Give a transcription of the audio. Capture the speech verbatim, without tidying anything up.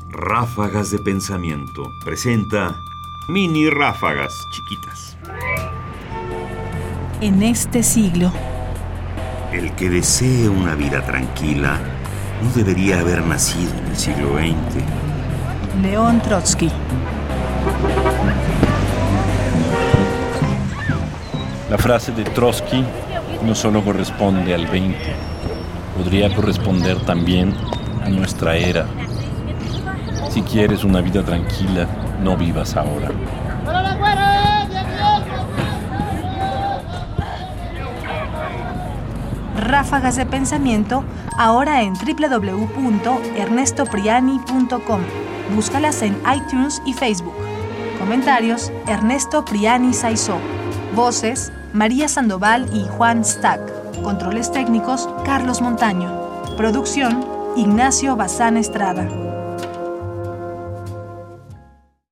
Ráfagas de Pensamiento presenta mini ráfagas chiquitas. En este siglo, el que desee una vida tranquila no debería haber nacido en el siglo veinte. León Trotsky. La frase de Trotsky no solo corresponde al veinte, podría corresponder también a nuestra era. Si quieres una vida tranquila, no vivas ahora. Ráfagas de Pensamiento, ahora en doble u doble u doble u punto ernesto priani punto com. Búscalas en iTunes y Facebook. Comentarios: Ernesto Priani Saizó. Voces: María Sandoval y Juan Stack. Controles técnicos: Carlos Montaño. Producción: Ignacio Bazán Estrada.